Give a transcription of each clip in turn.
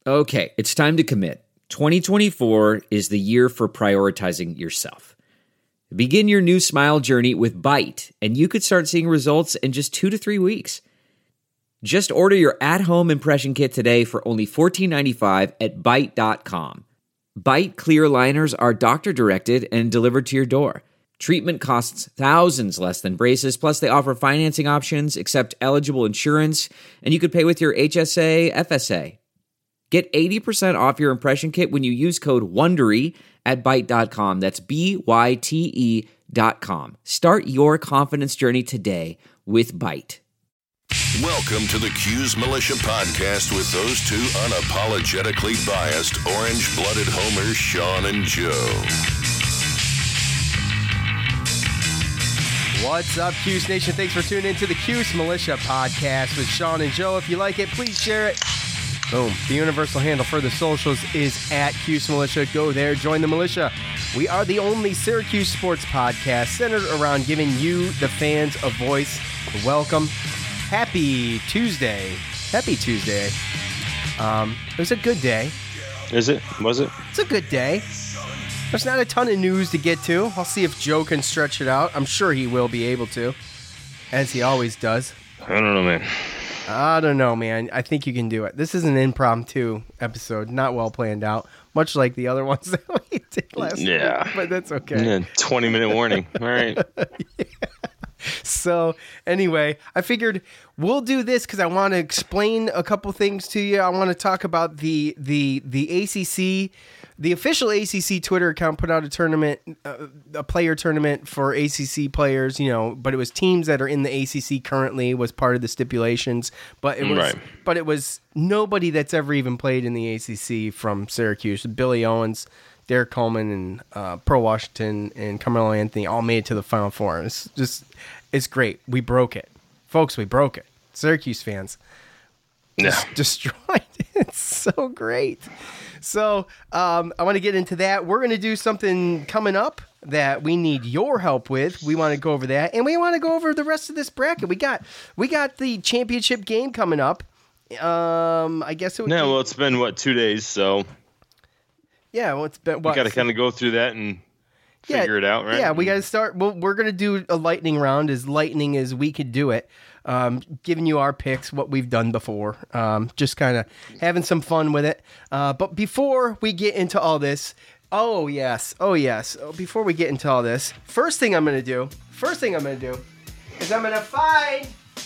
Okay, it's time to commit. 2024 is the year for prioritizing yourself. Begin your new smile journey with Byte, and you could start seeing results in just 2 to 3 weeks. Just order your at-home impression kit today for only $14.95 at Byte.com. Byte clear liners are doctor-directed and delivered to your door. Treatment costs thousands less than braces, plus they offer financing options, accept eligible insurance, and you could pay with your HSA, FSA. Get 80% off your impression kit when you use code WONDERY at Byte.com. That's BYTE.com. Start your confidence journey today with Byte. Welcome to the Q's Militia Podcast with those two unapologetically biased, orange-blooded homers, Sean and Joe. What's up, Q's Nation? Thanks for tuning in to the Q's Militia Podcast with Sean and Joe. If you like it, please share it. Boom. The universal handle for the socials is at Q's Militia. Go there, join the militia. We are the only Syracuse sports podcast centered around giving you, the fans, a voice. Welcome. Happy Tuesday. Happy Tuesday. It was a good day. Is it? Was it? It's a good day. There's not a ton of news to get to. I'll see if Joe can stretch it out. I'm sure he will be able to, as he always does. I don't know, man. I don't know, man. I think you can do it. This is an impromptu episode, not well planned out, much like the other ones that we did last week, but that's okay. Yeah, 20-minute warning. All right. Yeah. So, anyway, I figured we'll do this because I want to explain a couple things to you. I want to talk about the ACC. The official ACC Twitter account put out a tournament, a player tournament for ACC players, but it was teams that are in the ACC currently was part of the stipulations, but it was nobody that's ever even played in the ACC from Syracuse. Billy Owens, Derek Coleman, and Pearl Washington and Carmelo Anthony all made it to the Final Four. It's great. We broke it. Folks, we broke it. Syracuse fans. Destroyed it. It's so great. So I want to get into that. We're going to do something coming up that we need your help with. We want to go over that, and we want to go over the rest of this bracket. We got the championship game coming up. I guess it would. Well, it's been 2 days, so yeah. Well, it's been what? We got to kind of go through that and figure it out, right? Yeah, we got to start. Well, we're going to do a lightning round, as lightning as we could do it. Giving you our picks, what we've done before, just kind of having some fun with it. But before we get into all this, before we get into all this, first thing I'm going to do is I'm going to find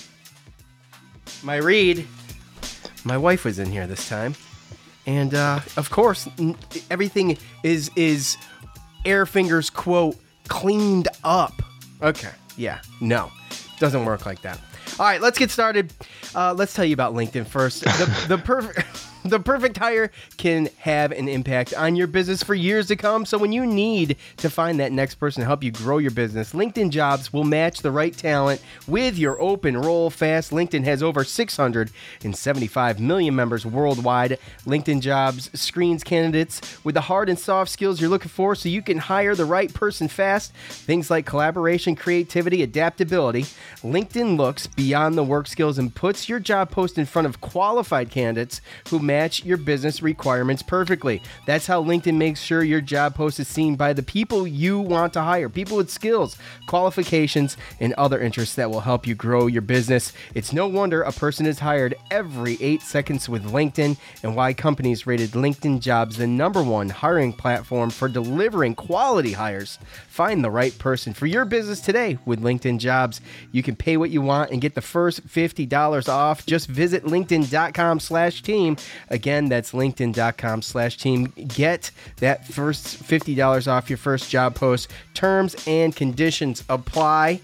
my read. My wife was in here this time. And, of course, everything is Air Fingers quote, cleaned up. Okay. Yeah. No. Doesn't work like that. All right, let's get started. Let's tell you about LinkedIn first. The perfect hire can have an impact on your business for years to come. So when you need to find that next person to help you grow your business, LinkedIn Jobs will match the right talent with your open role fast. LinkedIn has over 675 million members worldwide. LinkedIn Jobs screens candidates with the hard and soft skills you're looking for so you can hire the right person fast. Things like collaboration, creativity, adaptability. LinkedIn looks beyond the work skills and puts your job post in front of qualified candidates who match your business requirements perfectly. That's how LinkedIn makes sure your job post is seen by the people you want to hire, people with skills, qualifications, and other interests that will help you grow your business. It's no wonder a person is hired every 8 seconds with LinkedIn, and why companies rated LinkedIn Jobs the #1 hiring platform for delivering quality hires. Find the right person for your business today with LinkedIn Jobs. You can pay what you want and get the first $50 off. Just visit linkedin.com/team. Again, that's linkedin.com/team. Get that first $50 off your first job post. Terms and conditions apply.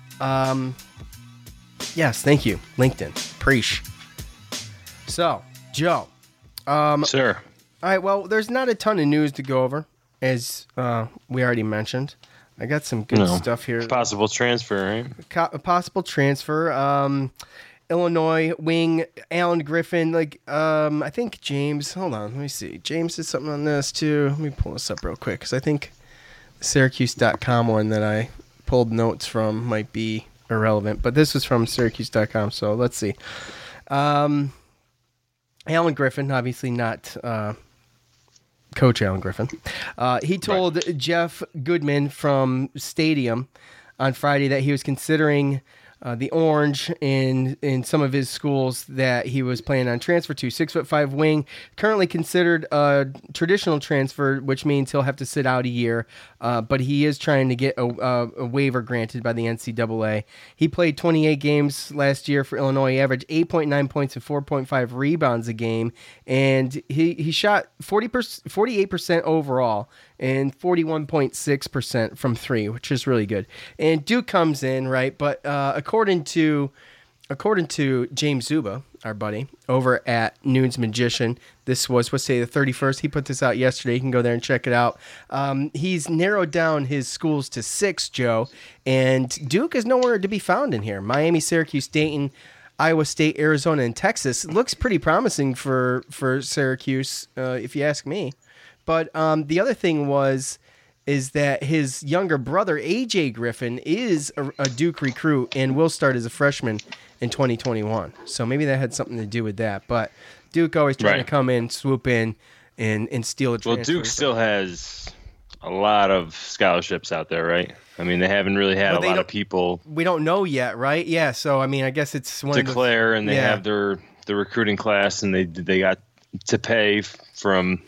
Yes, thank you, LinkedIn. Preach. So, Joe. Sir. All right, well, there's not a ton of news to go over, as we already mentioned. I got some good stuff here. Possible transfer, right? A possible transfer. Illinois wing Alan Griffin. I think James. Hold on, let me see. James did something on this too. Let me pull this up real quick because I think the Syracuse.com one that I pulled notes from might be irrelevant, but this was from Syracuse.com. So let's see. Alan Griffin, obviously not Coach Alan Griffin. He told Jeff Goodman from Stadium on Friday that he was considering the Orange in some of his schools that he was planning on transfer to. 6'5" wing, currently considered a traditional transfer, which means he'll have to sit out a year. But he is trying to get a waiver granted by the NCAA. He played 28 games last year for Illinois. He averaged 8.9 points and 4.5 rebounds a game, and he shot 48% overall and 41.6% from three, which is really good. And Duke comes in, right? But according to James Zuba, our buddy, over at Noon's Magician, this was, let's say, the 31st. He put this out yesterday. You can go there and check it out. He's narrowed down his schools to 6, Joe, and Duke is nowhere to be found in here. Miami, Syracuse, Dayton, Iowa State, Arizona, and Texas. Looks pretty promising for Syracuse, if you ask me. But the other thing is that his younger brother, AJ Griffin, is a Duke recruit and will start as a freshman in 2021. So maybe that had something to do with that. But Duke always trying to come in, swoop in, and steal a transfer. Well, Duke still has a lot of scholarships out there, right? I mean, they haven't really had a lot of people. We don't know yet, right? Yeah, so, I mean, I guess it's one declare, and they have the recruiting class, and they got to pay from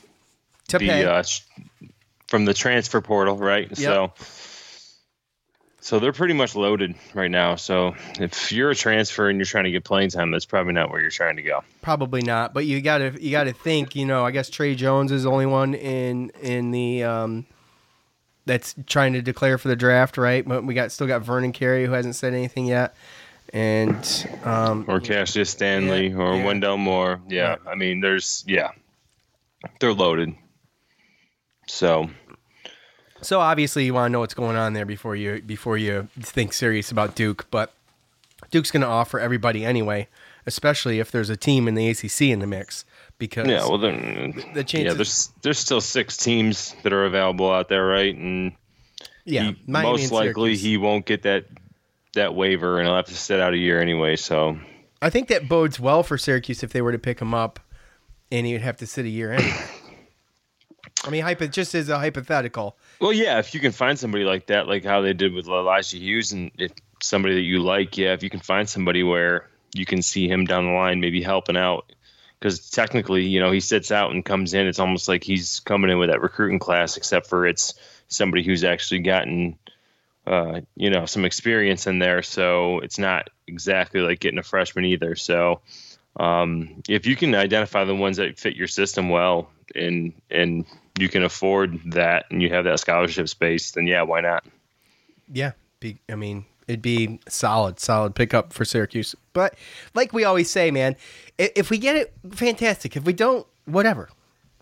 from the transfer portal, right? Yep. So they're pretty much loaded right now. So if you're a transfer and you're trying to get playing time, that's probably not where you're trying to go. Probably not. But you gotta think. I guess Trey Jones is the only one in the that's trying to declare for the draft, right? But we still got Vernon Carey, who hasn't said anything yet, and or Cassius Stanley or Wendell Moore. Yeah, I mean, they're loaded. So obviously you want to know what's going on there before you think serious about Duke. But Duke's going to offer everybody anyway, especially if there's a team in the ACC in the mix. Because the chances, there's still 6 teams that are available out there, right? And most likely he won't get that waiver, and he'll have to sit out a year anyway. So I think that bodes well for Syracuse if they were to pick him up, and he would have to sit a year anyway. I mean, just as a hypothetical. Well, yeah, if you can find somebody like that, like how they did with Elijah Hughes, and if somebody that you like, if you can find somebody where you can see him down the line maybe helping out. Because technically, he sits out and comes in. It's almost like he's coming in with that recruiting class, except for it's somebody who's actually gotten, some experience in there. So it's not exactly like getting a freshman either. So if you can identify the ones that fit your system well and you can afford that and you have that scholarship space, then why not? Yeah. It'd be solid pickup for Syracuse. But like we always say, man, if we get it, fantastic. If we don't, whatever.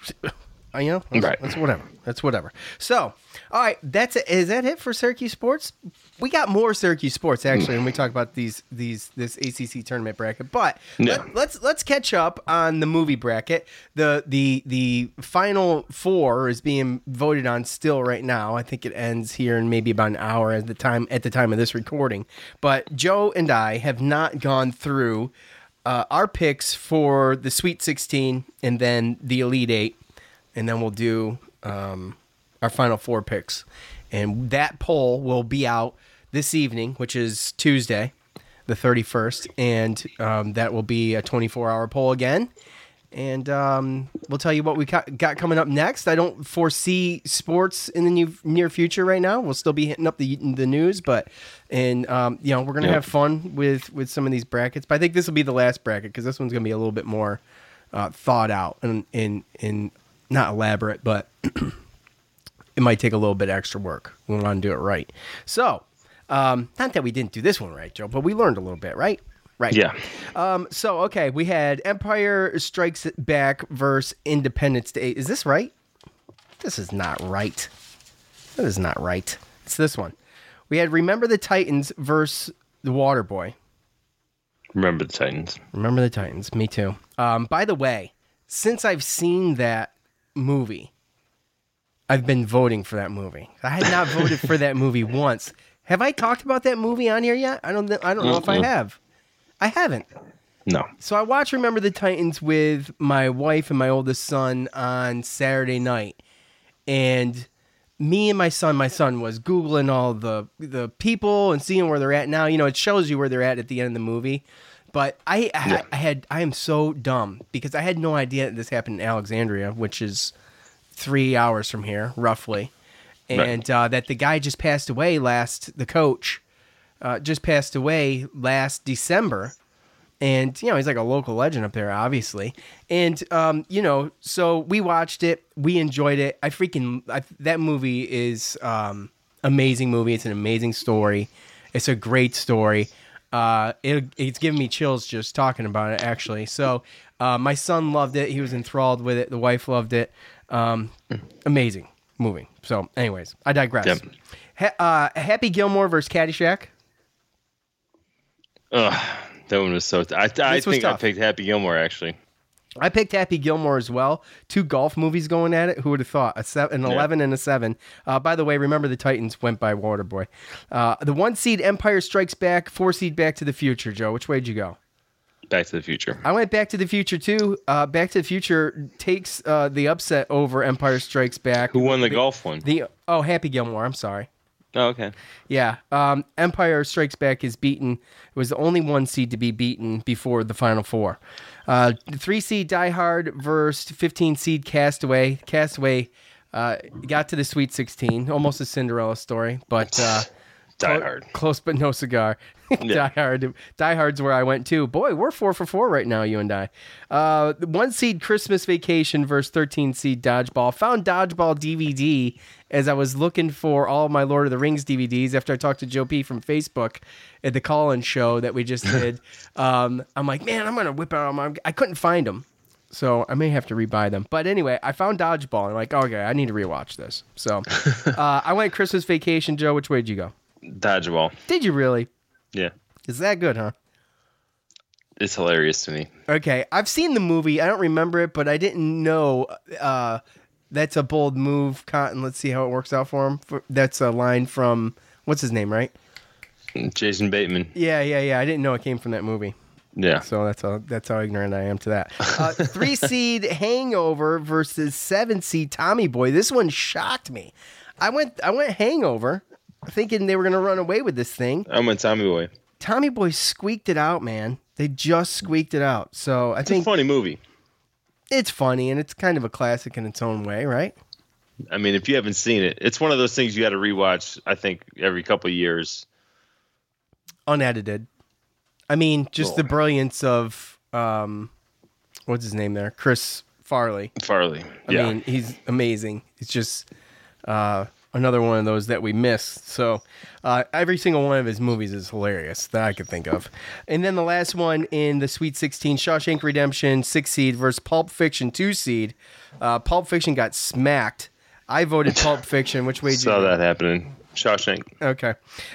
That's whatever. So, all right, that's it. Is that it for Syracuse sports? We got more Syracuse sports actually when we talk about this ACC tournament bracket. But let's catch up on the movie bracket. The final 4 is being voted on still right now. I think it ends here in maybe about an hour at the time of this recording. But Joe and I have not gone through our picks for the Sweet 16 and then the Elite 8. And then we'll do our final 4 picks. And that poll will be out this evening, which is Tuesday, the 31st. And that will be a 24-hour poll again. And we'll tell you what we got coming up next. I don't foresee sports in the near future right now. We'll still be hitting up the news. But we're going to have fun with some of these brackets. But I think this will be the last bracket because this one's going to be a little bit more thought out and not elaborate, but it might take a little bit extra work. We want to do it right. So, not that we didn't do this one right, Joe, but we learned a little bit, right? Right. Yeah. Okay, we had Empire Strikes Back versus Independence Day. Is this right? This is not right. That is not right. It's this one. We had Remember the Titans versus The Waterboy. Remember the Titans. Remember the Titans. Me too. By the way, since I've seen that movie, I've been voting for that movie. I had not voted for that movie once. Have I talked about that movie on here yet? I don't know if I have. I haven't. No. So I watched Remember the Titans with my wife and my oldest son on Saturday night. And me and my son was Googling all the people and seeing where they're at now. You know, it shows you where they're at the end of the movie. But I am so dumb because I had no idea that this happened in Alexandria, which is 3 hours from here, roughly. And that the guy just passed away the coach just passed away last December. And, you know, he's like a local legend up there, obviously. And, you know, so we watched it. We enjoyed it. That movie is amazing movie. It's an amazing story. It's a great story. It's giving me chills just talking about it, actually. So my son loved it. He was enthralled with it. The wife loved it. Amazing movie. So, anyways, I digress. Yep. Happy Gilmore versus Caddyshack. Ugh, that one was so... I think I picked Happy Gilmore, actually. I picked Happy Gilmore as well. 2 golf movies going at it. Who would have thought? An 11 and a 7. By the way, Remember the Titans went by Waterboy. The 1 seed Empire Strikes Back, 4 seed Back to the Future. Joe, which way did you go? Back to the Future. I went Back to the Future too. Back to the Future takes the upset over Empire Strikes Back. Who won the golf one? Happy Gilmore. I'm sorry. Oh, okay. Yeah. Empire Strikes Back is beaten. It was the only 1 seed to be beaten before the Final Four. 3 seed Die Hard versus 15 seed Castaway. Castaway got to the Sweet 16. Almost a Cinderella story, but Die Hard. Close but no cigar. Yeah. Die Hard's where I went too. Boy, we're 4 for 4 right now, you and I. 1 seed Christmas Vacation versus 13 seed Dodgeball. Found Dodgeball DVD as I was looking for all my Lord of the Rings DVDs after I talked to Joe P from Facebook at the call-in show that we just did. I'm like, man, I'm going to whip out all my... I couldn't find them, so I may have to rebuy them. But anyway, I found Dodgeball. I'm like, okay, I need to rewatch this. So I went Christmas Vacation. Joe, which way did you go? Dodgeball. Did you really? Yeah. Is that good, huh? It's hilarious to me. Okay. I've seen the movie. I don't remember it, but I didn't know that's a bold move, Cotton. Let's see how it works out for him. That's a line from, what's his name, right? Jason Bateman. Yeah. I didn't know it came from that movie. Yeah. So that's how ignorant I am to that. 3 seed Hangover versus 7 seed Tommy Boy. This one shocked me. I went Hangover, thinking they were going to run away with this thing. I went Tommy Boy. Tommy Boy squeaked it out, man. They just squeaked it out. So I think it's a funny movie. It's funny, and it's kind of a classic in its own way, right? I mean, if you haven't seen it, it's one of those things you got to rewatch, I think, every couple of years. Unedited. I mean, just the brilliance of, what's his name there? Chris Farley. I mean, he's amazing. It's just another one of those that we missed. So every single one of his movies is hilarious that I could think of. And then the last one in the Sweet 16, Shawshank Redemption, 6 seed versus Pulp Fiction, 2 seed. Pulp Fiction got smacked. I voted Pulp Fiction. Which way did you saw that happening? Shawshank. Okay.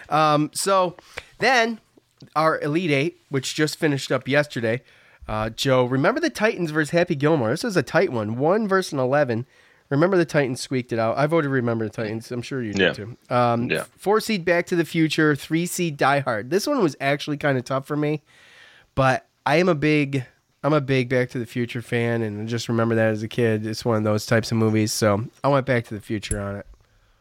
So then our Elite Eight, which just finished up yesterday. Joe, Remember the Titans versus Happy Gilmore. This was a tight one. 1 versus an 11. Remember the Titans squeaked it out. I voted Remember the Titans. I'm sure you did too. 4 seed Back to the Future, 3 seed Die Hard. This one was actually kind of tough for me, but I'm a big Back to the Future fan, and I just remember that as a kid. It's one of those types of movies, so I went Back to the Future on it.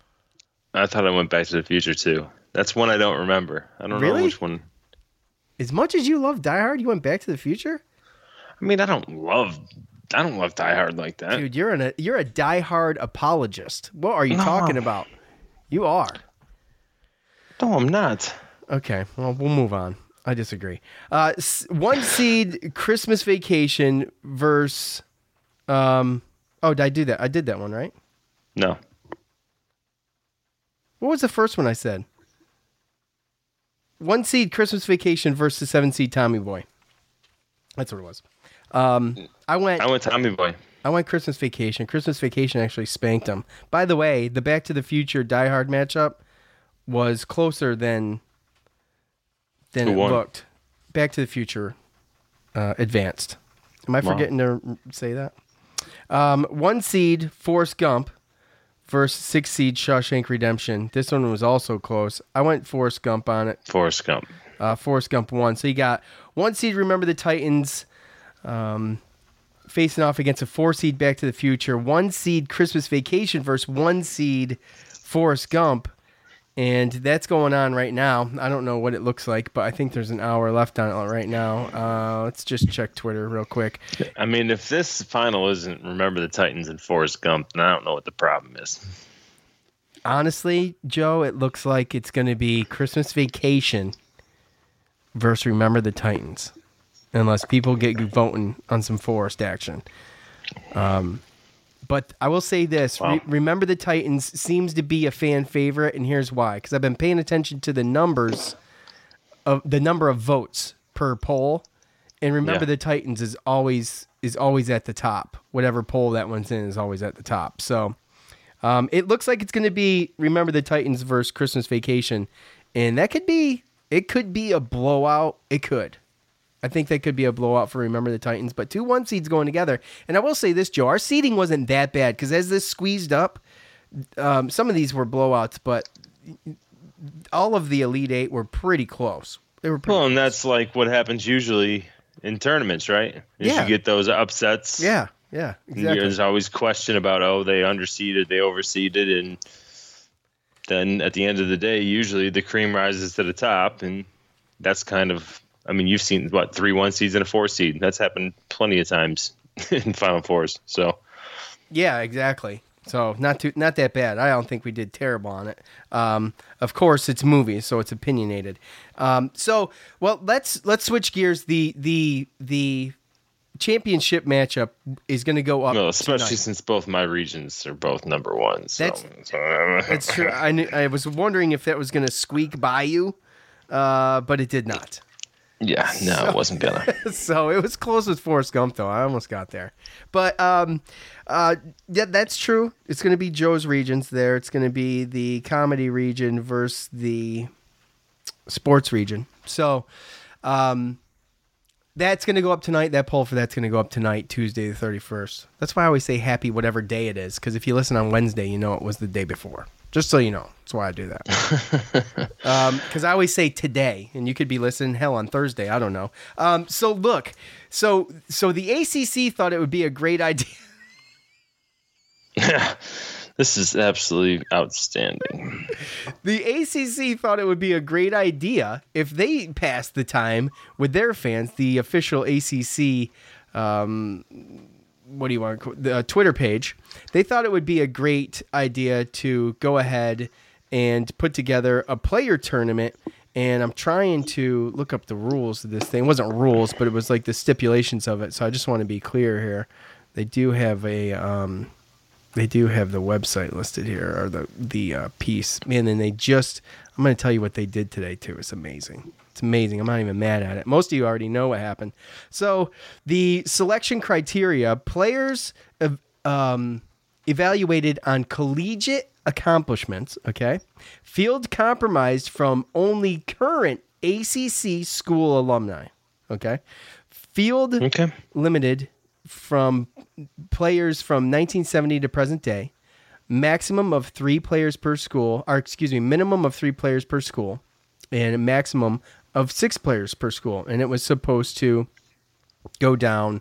I thought I went Back to the Future too. That's one I don't remember. I don't know which one. As much as you love Die Hard, you went Back to the Future? I mean, I don't love Die Hard like that. Dude, you're a Die Hard apologist. What are you talking about? You are. No, I'm not. Okay, well, we'll move on. I disagree. 1 seed Christmas Vacation versus did I do that? I did that one, right? No. What was the first one I said? 1 seed Christmas Vacation versus 7 seed Tommy Boy. That's what it was. I went Tommy Boy. I went Christmas Vacation. Christmas Vacation actually spanked them. By the way, the Back to the Future Die Hard matchup was closer than it looked. Back to the Future advanced. Am I forgetting to say that? 1 seed Forrest Gump versus 6 seed Shawshank Redemption. This one was also close. I went Forrest Gump on it. Forrest Gump. Forrest Gump 1. So you got 1 seed Remember the Titans facing off against a 4 seed Back to the Future, 1 seed Christmas Vacation versus 1 seed Forrest Gump. And that's going on right now. I don't know what it looks like, but I think there's an hour left on it right now. Let's just check Twitter real quick. I mean, if this final isn't Remember the Titans and Forrest Gump, then I don't know what the problem is. Honestly, Joe, it looks like it's going to be Christmas Vacation versus Remember the Titans, unless people get voting on some Forrest action. But I will say this. Wow. Remember the Titans seems to be a fan favorite, and here's why. Because I've been paying attention to the number of votes per poll, and Remember the Titans is always at the top. Whatever poll that one's in is always at the top. So it looks like it's going to be Remember the Titans versus Christmas Vacation, and it could be a blowout. It could. I think that could be a blowout for Remember the Titans, but 2 1 seeds going together. And I will say this, Joe, our seeding wasn't that bad because as this squeezed up, some of these were blowouts, but all of the Elite Eight were pretty close. They were pretty Well, and close. that's like what happens usually in tournaments, right? Yeah. You get those upsets. Yeah, exactly. There's always question about, they underseeded, they overseeded, and then at the end of the day, usually the cream rises to the top, and that's kind of, I mean, you've seen, 3 1 seeds and a 4 seed. That's happened plenty of times in Final Fours. So, Yeah, exactly. So not that bad. I don't think we did terrible on it. Of course, it's movies, so it's opinionated. Let's switch gears. The championship matchup is going to go up. no, especially tonight. since both my regions are both number 1. So. That's true. I was wondering if that was going to squeak by you, but it did not. Yeah, no, it wasn't gonna. So it was close with Forrest Gump, though. I almost got there. But that's true. It's going to be Joe's regions there. It's going to be the comedy region versus the sports region. So that's going to go up tonight. That poll for that's going to go up tonight, Tuesday the 31st. That's why I always say happy whatever day it is, because if you listen on Wednesday, you know it was the day before. Just so you know. That's why I do that. Because I always say today, and you could be listening, hell, on Thursday. I don't know. So look. So the ACC thought it would be a great idea. This is absolutely outstanding. The ACC thought it would be a great idea if they passed the time with their fans, the official ACC, what do you want to call the Twitter page. They thought it would be a great idea to go ahead and put together a player tournament. And I'm trying to look up the rules of this thing. It wasn't rules, but it was like the stipulations of it. So I just want to be clear here. They do have the website listed here, or the piece. Man, and I'm going to tell you what they did today too. It's amazing. It's amazing. I'm not even mad at it. Most of you already know what happened. So the selection criteria, players evaluated on collegiate accomplishments, okay? Field compromised from only current ACC school alumni, okay? Field limited from players from 1970 to present day, minimum of 3 players per school, and a maximum of 6 players per school. And it was supposed to go down.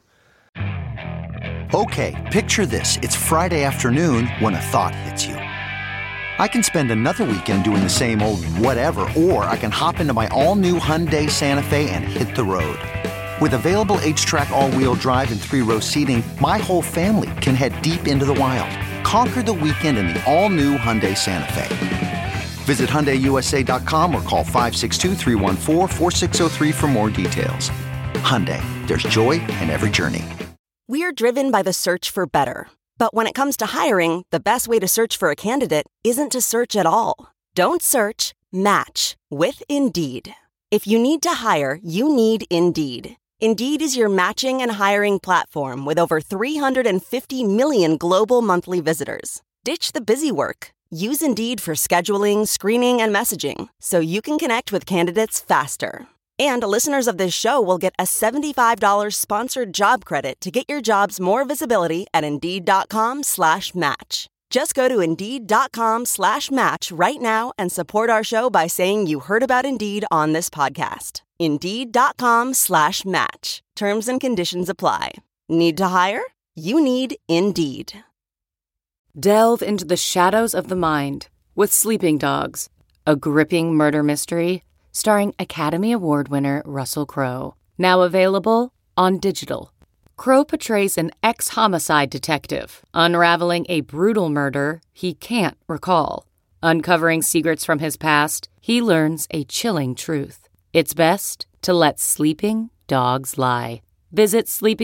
Okay, picture this. It's Friday afternoon when a thought hits you. I can spend another weekend doing the same old whatever, or I can hop into my all-new Hyundai Santa Fe and hit the road. With available H-Track all-wheel drive and 3-row seating, my whole family can head deep into the wild. Conquer the weekend in the all-new Hyundai Santa Fe. Visit HyundaiUSA.com or call 562-314-4603 for more details. Hyundai, there's joy in every journey. We're driven by the search for better. But when it comes to hiring, the best way to search for a candidate isn't to search at all. Don't search, match with Indeed. If you need to hire, you need Indeed. Indeed is your matching and hiring platform with over 350 million global monthly visitors. Ditch the busy work. Use Indeed for scheduling, screening, and messaging so you can connect with candidates faster. And listeners of this show will get a $75 sponsored job credit to get your jobs more visibility at Indeed.com/match. Just go to Indeed.com/match right now and support our show by saying you heard about Indeed on this podcast. Indeed.com/match. Terms and conditions apply. Need to hire? You need Indeed. Delve into the shadows of the mind with Sleeping Dogs, a gripping murder mystery starring Academy Award winner Russell Crowe. Now available on digital. Crowe portrays an ex-homicide detective unraveling a brutal murder he can't recall. Uncovering secrets from his past, he learns a chilling truth. It's best to let sleeping dogs lie. Visit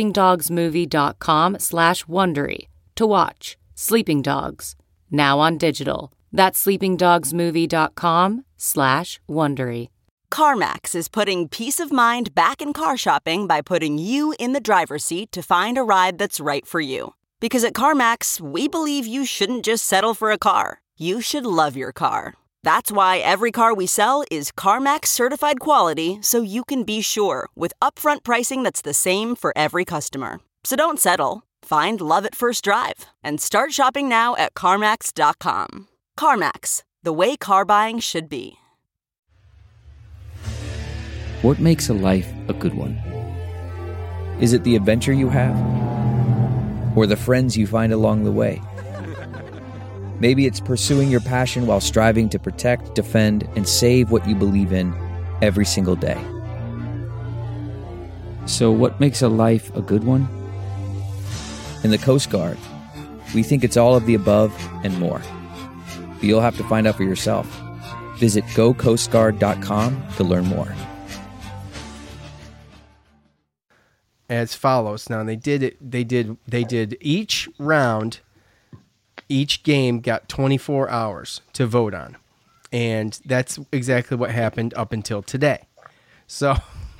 sleepingdogsmovie.com/Wondery to watch Sleeping Dogs, now on digital. That's sleepingdogsmovie.com/Wondery. CarMax is putting peace of mind back in car shopping by putting you in the driver's seat to find a ride that's right for you. Because at CarMax, we believe you shouldn't just settle for a car. You should love your car. That's why every car we sell is CarMax certified quality, so you can be sure with upfront pricing that's the same for every customer. So don't settle. Find love at first drive and start shopping now at CarMax.com. CarMax, the way car buying should be. What makes a life a good one? Is it the adventure you have? Or the friends you find along the way? Maybe it's pursuing your passion while striving to protect, defend, and save what you believe in every single day. So what makes a life a good one? In the Coast Guard, we think it's all of the above and more. But you'll have to find out for yourself. Visit gocoastguard.com to learn more. As follows. Now they did each round, each game got 24 hours to vote on. And that's exactly what happened up until today. So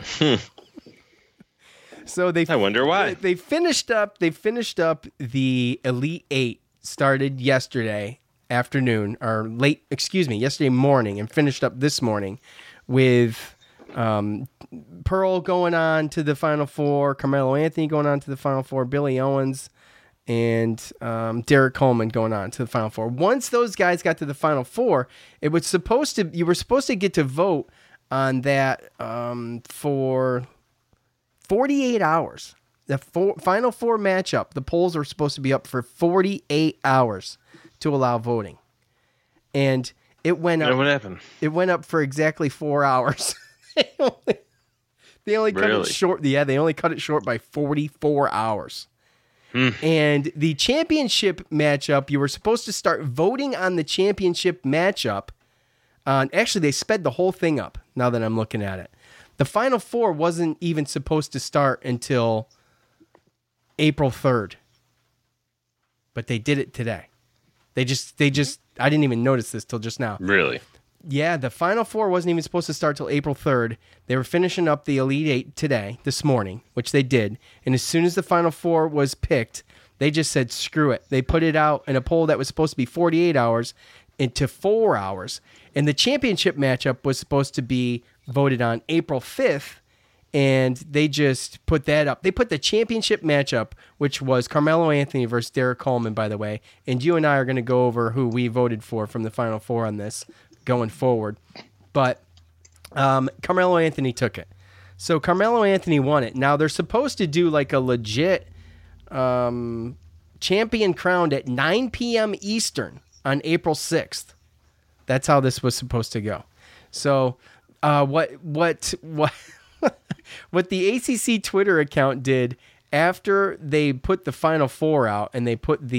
I wonder why. They finished up the Elite 8 started yesterday afternoon or yesterday morning and finished up this morning with Pearl going on to the Final Four, Carmelo Anthony going on to the Final Four, Billy Owens and Derek Coleman going on to the Final Four. Once those guys got to the Final Four, you were supposed to get to vote on that for 48 hours. The Final Four matchup, the polls were supposed to be up for 48 hours to allow voting. And it went up. What happened? It went up for exactly 4 hours. They only cut it short. Yeah, they only cut it short by 44 hours. And the championship matchup, you were supposed to start voting on the championship matchup. Actually, they sped the whole thing up now that I'm looking at it. The Final Four wasn't even supposed to start until April 3rd. But they did it today. They just I didn't even notice this till just now. Really? Yeah, the Final Four wasn't even supposed to start till April 3rd. They were finishing up the Elite 8 this morning, which they did. And as soon as the Final Four was picked, they just said, screw it. They put it out in a poll that was supposed to be 48 hours into 4 hours. And the championship matchup was supposed to be voted on April 5th, and they just put that up. They put the championship matchup, which was Carmelo Anthony versus Derek Coleman, by the way. And you and I are going to go over who we voted for from the Final Four on this going forward. But Carmelo Anthony took it. So Carmelo Anthony won it. Now they're supposed to do like a legit champion crowned at 9 p.m. Eastern on April 6th. That's how this was supposed to go. So what the ACC Twitter account did after they put the Final Four out and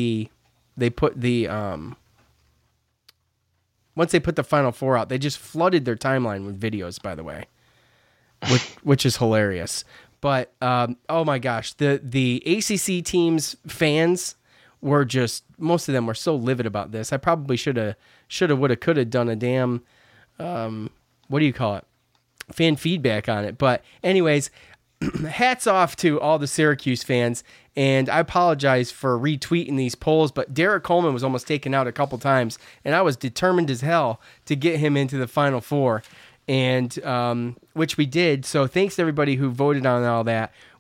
once they put the Final Four out, they just flooded their timeline with videos, by the way, which is hilarious. But oh my gosh, the ACC team's fans were just, most of them were so livid about this. I probably should have, could have done a damn what do you call it? Fan feedback on it. But anyways, hats off to all the Syracuse fans. And I apologize for retweeting these polls, but Derek Coleman was almost taken out a couple times, and I was determined as hell to get him into the Final Four, and which we did. So thanks to everybody who voted on all that.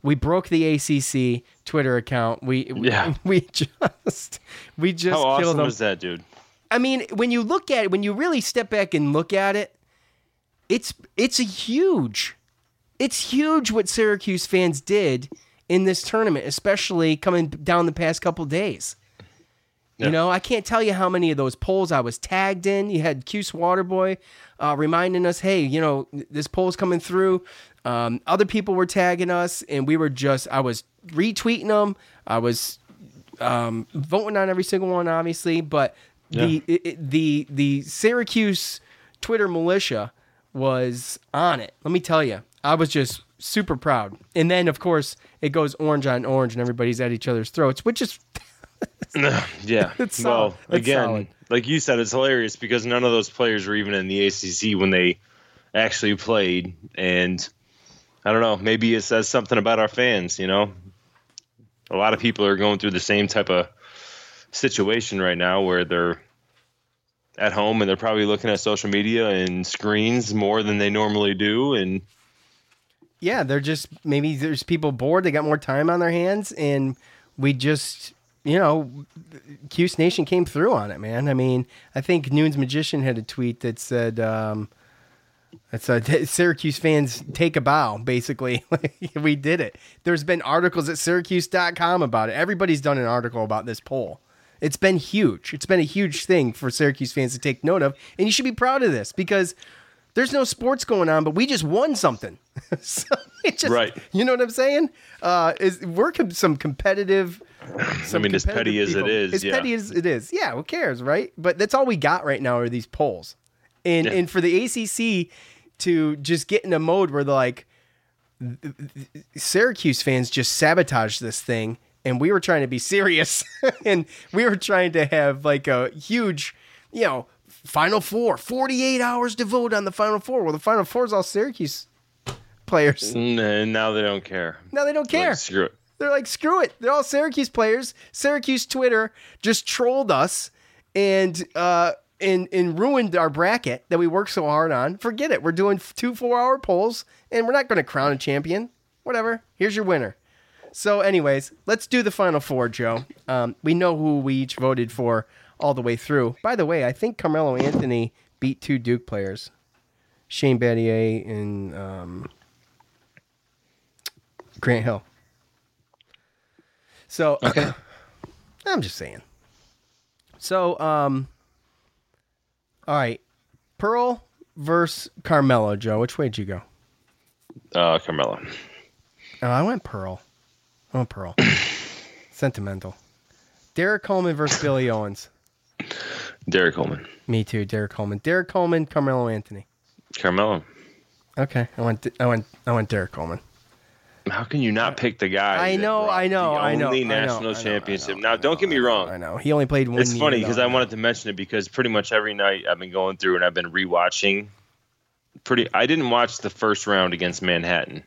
We broke the ACC Twitter account. We just How killed awesome them. was that, dude? I mean, when you look at it, when you really step back and look at it, it's huge what Syracuse fans did in this tournament, especially coming down the past couple days. Yeah. You know, I can't tell you how many of those polls I was tagged in. You had Cuse Waterboy reminding us, hey, you know, this poll's coming through. Other people were tagging us, and I was retweeting them. I was voting on every single one, obviously, but the Syracuse Twitter militia was on it. Let me tell you, I was just super proud. And then, of course, it goes orange on orange, and everybody's at each other's throats, which is yeah. It's well, solid. It's again, solid. like you said, it's hilarious because none of those players were even in the ACC when they actually played, and I don't know, maybe it says something about our fans. You know, a lot of people are going through the same type of situation right now where they're at home and they're probably looking at social media and screens more than they normally do, and yeah, maybe there's people bored. They got more time on their hands, and we just, you know, Cuse Nation came through on it, man. I mean, I think Noon's Magician had a tweet that said, Syracuse fans take a bow, basically. We did it. There's been articles at Syracuse.com about it. Everybody's done an article about this poll. It's been huge. It's been a huge thing for Syracuse fans to take note of, and you should be proud of this because there's no sports going on, but we just won something. So right. You know what I'm saying? We're some competitive. I mean, as petty as it is. As petty as it is. Yeah, who cares, right? But that's all we got right now are these polls. And for the ACC to just get in a mode where they're like, Syracuse fans just sabotaged this thing, and we were trying to be serious, and we were trying to have like a huge, you know, Final Four, 48 hours to vote on the Final Four. Well, the Final Four is all Syracuse players. And now they don't care. Now they don't care. Like, screw it. They're like, screw it. They're all Syracuse players. Syracuse Twitter just trolled us and ruined our bracket that we worked so hard on. Forget it. We're doing 2 4-hour polls, and we're not going to crown a champion. Whatever. Here's your winner. So anyways, let's do the Final Four, Joe. We know who we each voted for all the way through. By the way, I think Carmelo Anthony beat 2 Duke players, Shane Battier and Grant Hill. So, okay. I'm just saying. So, all right. Pearl versus Carmelo, Joe. Which way did you go? Carmelo. Oh, I went Pearl. Sentimental. Derek Coleman versus Billy Owens. Derek Coleman. Me too, Derek Coleman. Derek Coleman, Carmelo Anthony. Carmelo. Okay, I went Derek Coleman. How can you not pick the guy? I know. The only national championship. Now, don't get me wrong. I know. He only played one year. It's funny because I wanted to mention it because pretty much every night I've been going through and I've been rewatching. I didn't watch the first round against Manhattan.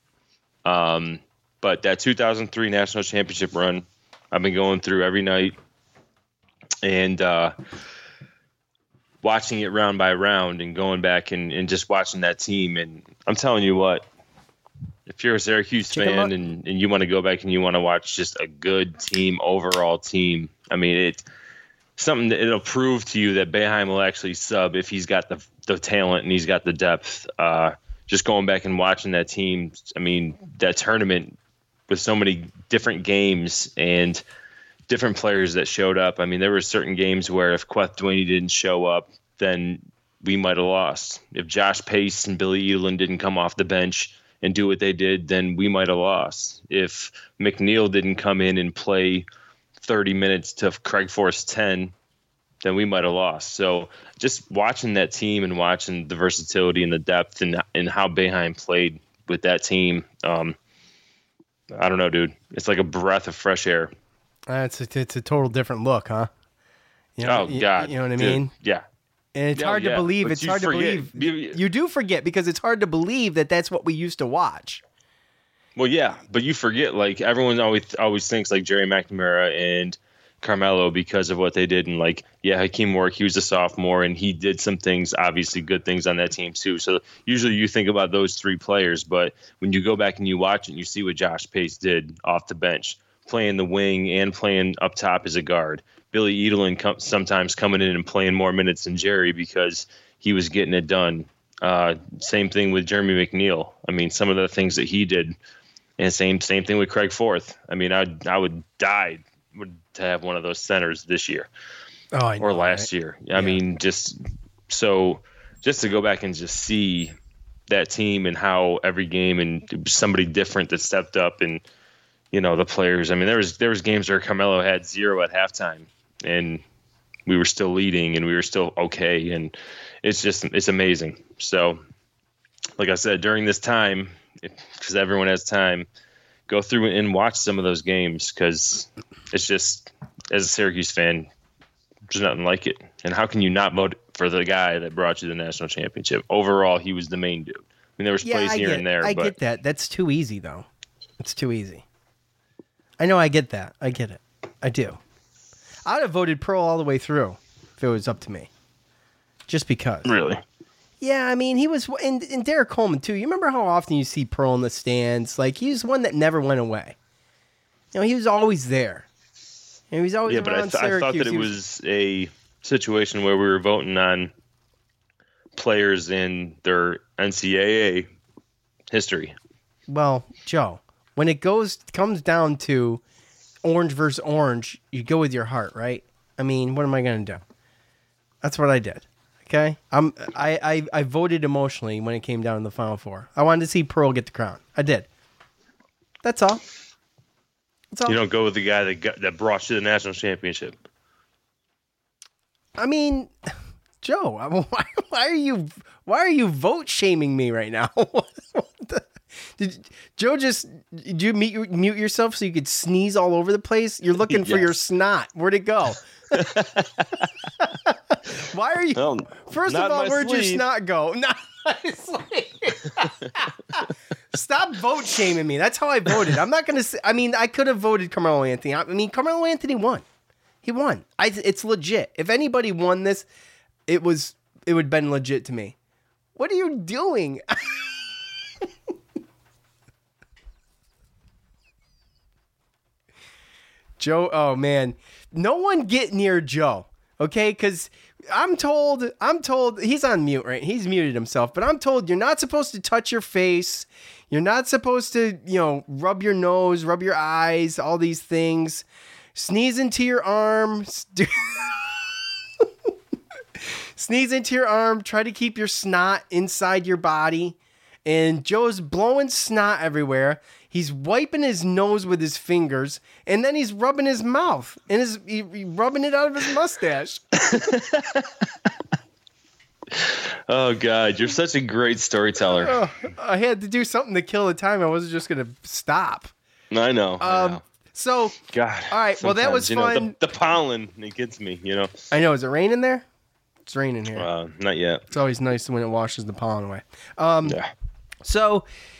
But that 2003 national championship run, I've been going through every night and watching it round by round and going back and just watching that team. And I'm telling you what, if you're a Syracuse fan and you want to go back and you want to watch just a good team, overall team, I mean, it's something that it'll prove to you that Boeheim will actually sub if he's got the talent and he's got the depth. Just going back and watching that team, I mean, that tournament with so many different games and different players that showed up. I mean, there were certain games where if Queth Duane didn't show up, then we might have lost. If Josh Pace and Billy Edelin didn't come off the bench and do what they did, then we might have lost. If McNeil didn't come in and play 30 minutes to Craig Forrest 10, then we might have lost. So just watching that team and watching the versatility and the depth and how Boeheim played with that team, I don't know, dude. It's like a breath of fresh air. It's a total different look, huh? You know, God. You know what I dude, mean? yeah. And it's hard to believe. It's hard to believe. You do forget because it's hard to believe that that's what we used to watch. Well, yeah, but you forget, like, everyone always thinks, like, Jerry McNamara and Carmelo because of what they did. And Hakeem Warwick, he was a sophomore and he did some things, obviously good things on that team too. So usually you think about those three players, but when you go back and you watch it and you see what Josh Pace did off the bench, playing the wing and playing up top as a guard, Billy Edelin sometimes coming in and playing more minutes than Jerry because he was getting it done. Same thing with Jeremy McNeil. I mean, some of the things that he did, and same thing with Craig Forth. I mean, I would die to have one of those centers this year or last year. I mean, just to go back and just see that team and how every game and somebody different that stepped up and, the players. I mean, there was games where Carmelo had 0 at halftime and we were still leading and we were still okay. And it's amazing. So like I said, during this time, because everyone has time, go through and watch some of those games because it's just, as a Syracuse fan, there's nothing like it. And how can you not vote for the guy that brought you the national championship? Overall, he was the main dude. I mean, there was plays here and there. I get that. That's too easy, though. It's too easy. I know I get that. I get it. I do. I would have voted Pearl all the way through if it was up to me. Just because. Really? Yeah, I mean, he was, and Derek Coleman, too. You remember how often you see Pearl in the stands? Like, he was one that never went away. He was always there. And he was always around Syracuse. I thought that it was a situation where we were voting on players in their NCAA history. Well, Joe, when it comes down to orange versus orange, you go with your heart, right? I mean, what am I going to do? That's what I did. Okay, I voted emotionally when it came down to the Final Four. I wanted to see Pearl get the crown. I did. That's all. You don't go with the guy that brought you the national championship. I mean, Joe, why are you vote shaming me right now? Did you mute yourself so you could sneeze all over the place? You're looking for your snot. Where'd it go? Why are you? Well, first of all, where'd your snot go? Not my sleeve. Stop vote shaming me. That's how I voted. I'm not gonna say. I mean, I could have voted Carmelo Anthony. I mean, Carmelo Anthony won. He won. It's legit. If anybody won this, it would have been legit to me. What are you doing? Joe, oh man, no one get near Joe, okay? Because I'm told he's on mute, right? He's muted himself, but I'm told you're not supposed to touch your face. You're not supposed to, rub your nose, rub your eyes, all these things. Sneeze into your arm. Sneeze into your arm. Try to keep your snot inside your body. And Joe's blowing snot everywhere. He's wiping his nose with his fingers, and then he's rubbing his mouth and rubbing it out of his mustache. Oh God, you're such a great storyteller. I had to do something to kill the time. I wasn't just gonna stop. I know. So God. All right. Well, that was fun. The pollen, it gets me. I know. Is it raining there? It's raining here. Not yet. It's always nice when it washes the pollen away. Yeah. So,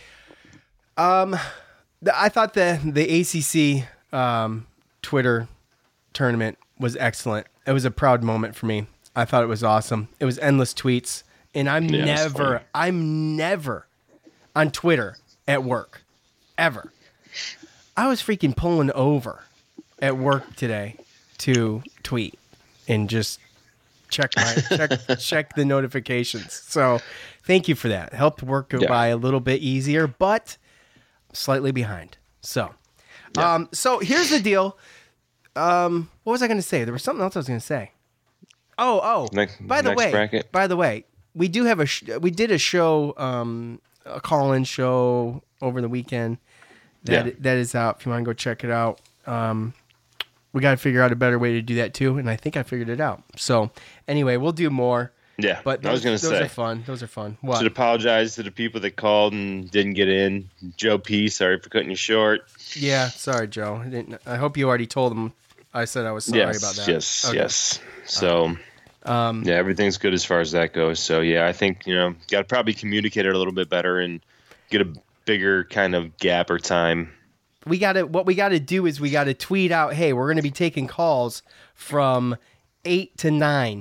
I thought the ACC Twitter tournament was excellent. It was a proud moment for me. I thought it was awesome. It was endless tweets, and I'm never on Twitter at work, ever. I was freaking pulling over at work today to tweet and just check the notifications. So, thank you for that. Helped work go by a little bit easier, but slightly behind. So, so here's the deal. What was I going to say? There was something else I was going to say. By the way, we do have we did a show, a call-in show over the weekend that is out. If you want to go check it out, we got to figure out a better way to do that too. And I think I figured it out. So anyway, we'll do more. Yeah, but I was going to say. Those are fun. What? Should apologize to the people that called and didn't get in. Joe P., sorry for cutting you short. Yeah, sorry, Joe. I hope you already told them I said I was sorry about that. Yes. So, everything's good as far as that goes. So, I think, got to probably communicate it a little bit better and get a bigger kind of gap or time what we gotta do is we gotta tweet out, hey, we're gonna be taking calls from 8 to 9.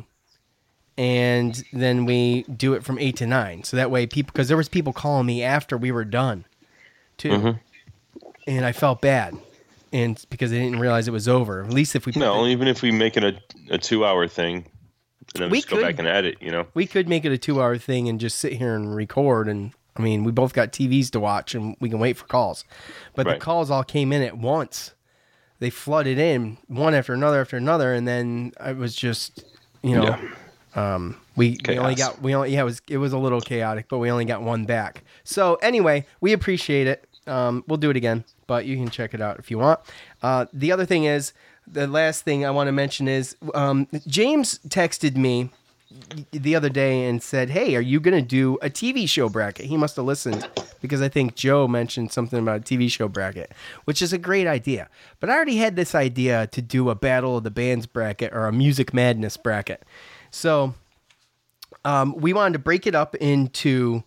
And then we do it from 8 to 9. So that way people, because there was people calling me after we were done too. Mm-hmm. And I felt bad. And because I didn't realize it was over. At least if we even if we make it a 2-hour thing, and then we just go back and edit, We could make it a 2-hour thing and just sit here and record. And I mean, we both got TVs to watch and we can wait for calls. But the calls all came in at once. They flooded in one after another, and then it was just, we only got it was a little chaotic, but we only got one back. So anyway, we appreciate it. We'll do it again, but you can check it out if you want. The other thing is, the last thing I want to mention is, James texted me the other day and said, hey, are you going to do a TV show bracket? He must have listened because I think Joe mentioned something about a TV show bracket, which is a great idea. But I already had this idea to do a Battle of the Bands bracket or a Music Madness bracket. So we wanted to break it up into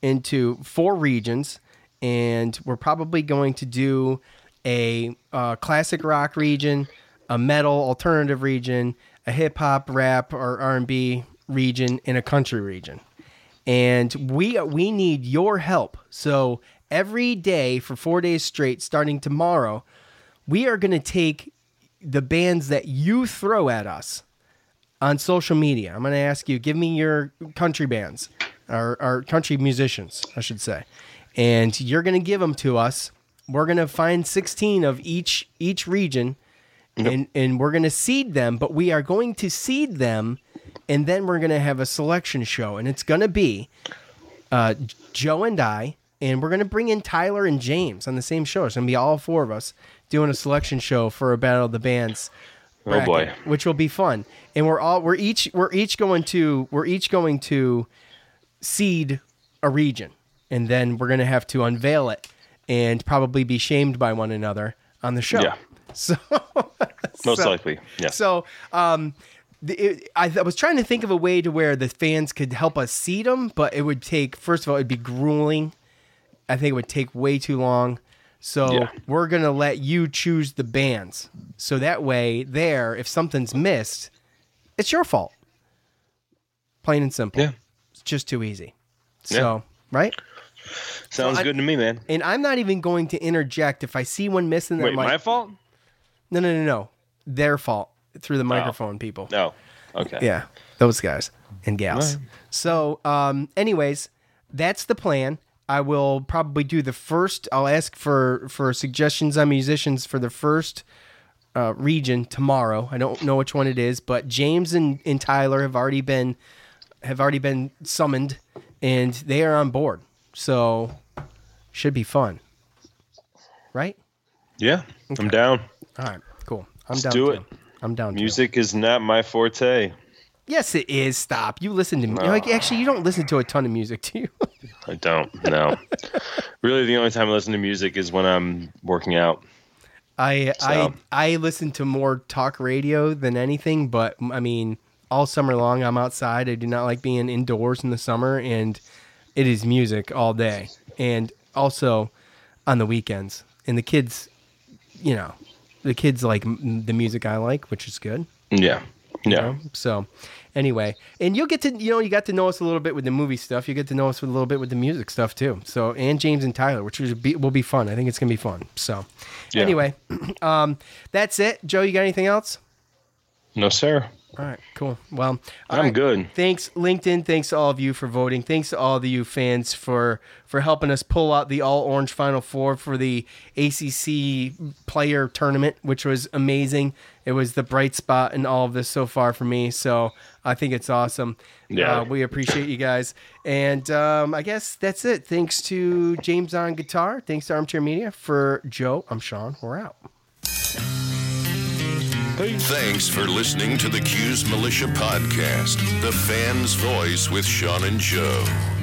4 regions, and we're probably going to do a classic rock region, a metal alternative region, a hip hop, rap, or R&B region, and a country region. And we need your help. So every day for 4 days straight, starting tomorrow, we are going to take the bands that you throw at us on social media. I'm going to ask you, give me your country bands, or country musicians, I should say. And you're going to give them to us. We're going to find 16 of each region, and we're going to seed them, but we are going to seed them, and then we're going to have a selection show, and it's going to be Joe and I, and we're going to bring in Tyler and James on the same show. It's going to be all 4 of us doing a selection show for a Battle of the Bands bracket, oh boy, which will be fun. And we're each going to seed a region, and then we're going to have to unveil it and probably be shamed by one another on the show. Yeah. So most likely, yeah. So I was trying to think of a way to where the fans could help us seed them, but it would take, first of all, it'd be grueling. I think it would take way too long. So we're going to let you choose the bands. So that way if something's missed, it's your fault. Plain and simple. Yeah. It's just too easy. So, right? Sounds good to me, man. And I'm not even going to interject if I see one missing. Wait, my fault? No. Their fault through the microphone, people. No. Okay. Yeah, those guys and gals. Right. So, anyways, that's the plan. I will probably do the first. I'll ask for suggestions on musicians for the first region tomorrow. I don't know which one it is, but James and Tyler have already been summoned, and they are on board. So, should be fun, right? Yeah, okay. I'm down. All right, cool. Let's do it. I'm down. Music is not my forte. Yes, it is. Stop. You listen to me. Actually, you don't listen to a ton of music, do you? I don't. No. Really, the only time I listen to music is when I'm working out. I listen to more talk radio than anything, but I mean, all summer long I'm outside. I do not like being indoors in the summer, and it is music all day, and also on the weekends. And the kids like the music I like, which is good. Yeah. Yeah. So anyway, and you'll get to, you got to know us a little bit with the movie stuff. You get to know us a little bit with the music stuff too. So, and James and Tyler, which will be fun. I think it's going to be fun. So anyway, that's it. Joe, you got anything else? No, sir. All right, cool. Well, I'm good. Thanks, LinkedIn. Thanks to all of you for voting. Thanks to all of you fans for helping us pull out the All Orange Final Four for the ACC Player Tournament, which was amazing. It was the bright spot in all of this so far for me. So I think it's awesome. Yeah, we appreciate you guys. And I guess that's it. Thanks to James on guitar. Thanks to Armchair Media. For Joe, I'm Sean. We're out. Thanks for listening to the Q's Militia Podcast, the fan's voice with Sean and Joe.